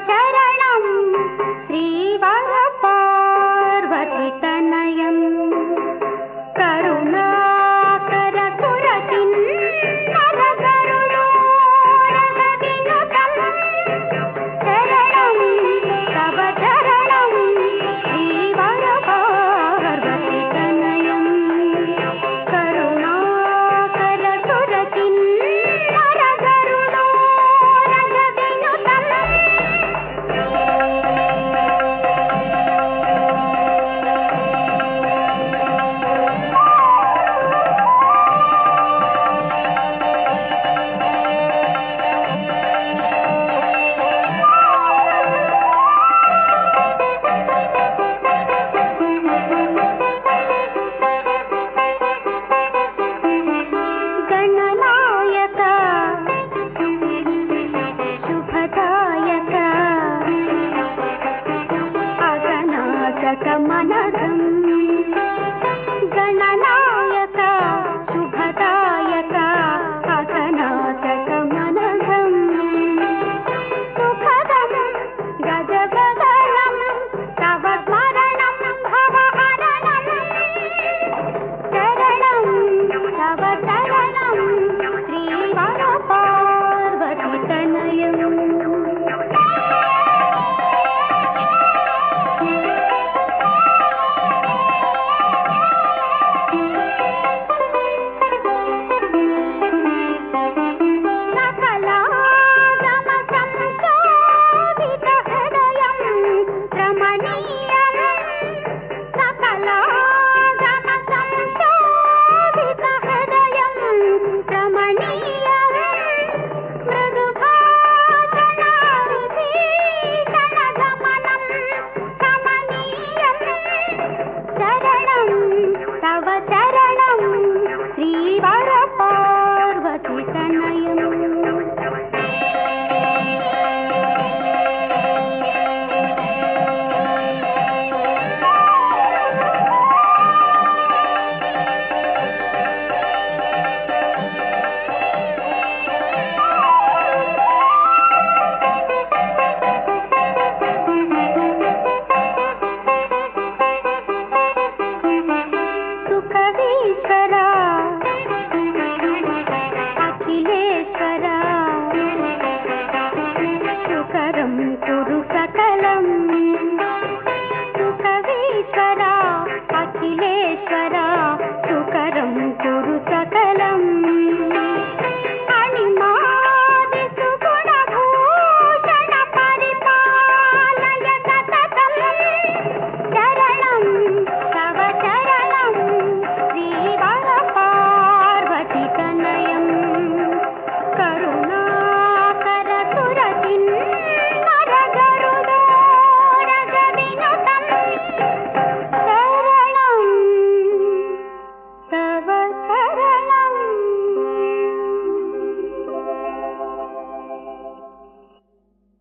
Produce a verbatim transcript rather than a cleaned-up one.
चरणं श्रीवर पार्वती तनयं करुणाकर सुरकिन्नर गरुडोरगविनुतं चरणं तव चरणं श्रीवर पार्वती तनयं करुणाकर सुरकिन्नर गरुडोरगविनुतं गणनायक शुभदायक अगनाशक मनगं गणनायक शुभदायक अगनाशक मनगं सुखदं गजगदनं तव स्मरणं भवहरणं चरणं तव चरणं श्रीवर पार्वती तनयं सकलागमसंशोभितहृदयं रमणीयं सकलागमसंशोभितहृदयं रमणीयं मृदुभाषणाविभीषणगमनं कमनीयं चरणं तव चरणं श्रीवर पार्वती तनयं सुखवीश्वरा अखिलेश्वरा सुकरं कुरु सकल